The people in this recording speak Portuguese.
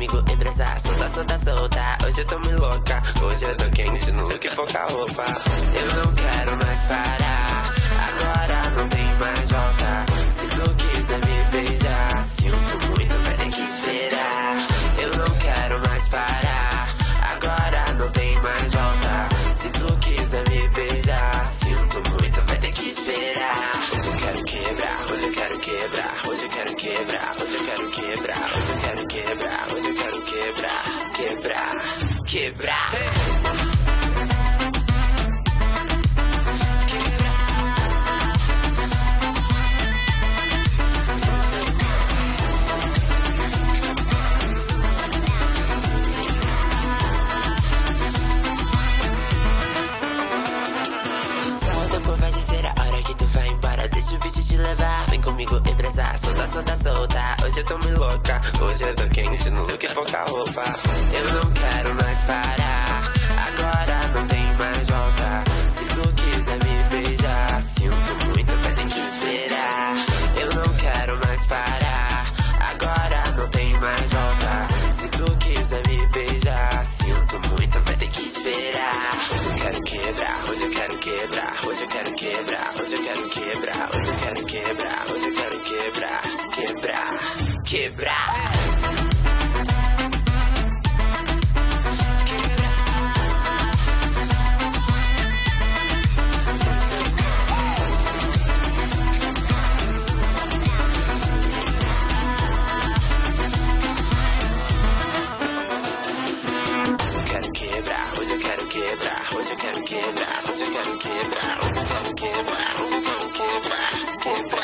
comigo embrasar. Solta, solta, solta, hoje eu tô muito louca. Hoje eu tô quente no look e pouca roupa. Eu não quero mais parar, agora não tem mais volta. Se tu quiser me beijar, sinto muito, vai ter que esperar. Eu não quero mais parar, agora não tem mais volta. Se tu quiser me beijar, sinto muito, vai ter que esperar. Hoje eu quero quebrar, hoje eu quero quebrar, hoje eu quero quebrar, hoje eu quero quebrar, hoje eu quero quebrar, hoje eu quero quebrar, quebrar, quebrar. Deixa o beat te levar, vem comigo embrasar. Solta, solta, solta, hoje eu tô muito louca. Hoje eu tô quente no look e pouca roupa. Eu não quero mais parar, agora não tem mais volta. Se tu quiser me beijar, sinto muito, vai ter que esperar. Eu não quero mais parar, agora não tem mais volta. Se tu quiser me beijar, sinto muito, vai ter que esperar. Hoje eu quero quebrar, hoje eu quero quebrar, hoje eu quero quebrar, hoje eu quero quebrar, hoje eu quero quebrar, hoje eu quero quebrar, quebrar, quebrar. Hoje eu quero quebrar, hoje eu quero quebrar, hoje eu quero quebrar, hoje eu quero quebrar, hoje eu quero quebrar, quebrar.